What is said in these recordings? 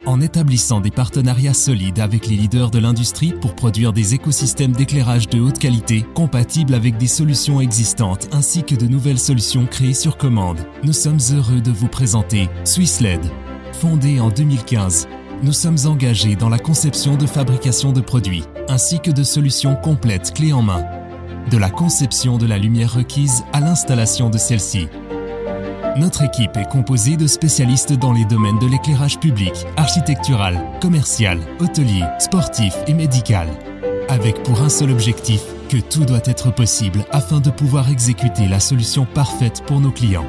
En établissant des partenariats solides avec les leaders de l'industrie pour produire des écosystèmes d'éclairage de haute qualité compatibles avec des solutions existantes ainsi que de nouvelles solutions créées sur commande, nous sommes heureux de vous présenter SwissLED. Fondé en 2015, nous sommes engagés dans la conception de fabrication de produits ainsi que de solutions complètes clés en main. De la conception de la lumière requise à l'installation de celle-ci. Notre équipe est composée de spécialistes dans les domaines de l'éclairage public, architectural, commercial, hôtelier, sportif et médical. Avec pour un seul objectif, que tout doit être possible afin de pouvoir exécuter la solution parfaite pour nos clients.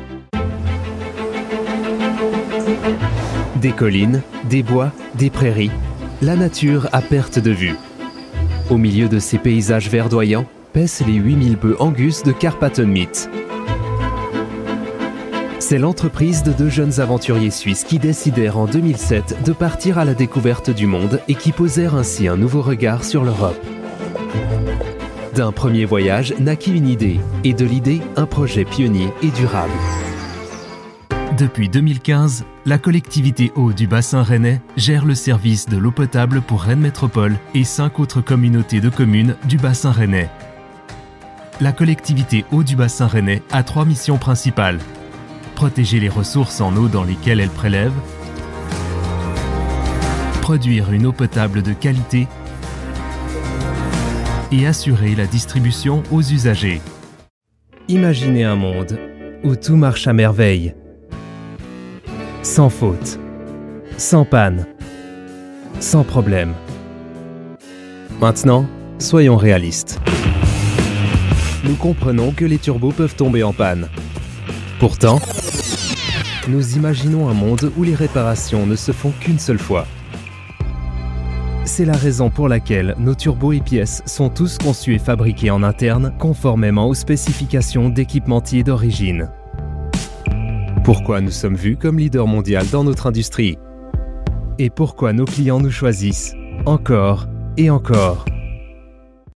Des collines, des bois, des prairies, la nature à perte de vue. Au milieu de ces paysages verdoyants, paissent les 8000 bœufs Angus de Karpatenmeet. C'est l'entreprise de deux jeunes aventuriers suisses qui décidèrent en 2007 de partir à la découverte du monde et qui posèrent ainsi un nouveau regard sur l'Europe. D'un premier voyage naquit une idée, et de l'idée, un projet pionnier et durable. Depuis 2015, la collectivité eau du bassin rennais gère le service de l'eau potable pour Rennes Métropole et 5 autres communautés de communes du bassin rennais. La collectivité eau du bassin rennais a 3 missions principales. Protéger les ressources en eau dans lesquelles elle prélève, produire une eau potable de qualité et assurer la distribution aux usagers. Imaginez un monde où tout marche à merveille, sans faute, sans panne, sans problème. Maintenant, soyons réalistes. Nous comprenons que les turbos peuvent tomber en panne. Pourtant, nous imaginons un monde où les réparations ne se font qu'une seule fois. C'est la raison pour laquelle nos turbos et pièces sont tous conçus et fabriqués en interne conformément aux spécifications d'équipementiers d'origine. Pourquoi nous sommes vus comme leader mondial dans notre industrie? Et pourquoi nos clients nous choisissent encore et encore?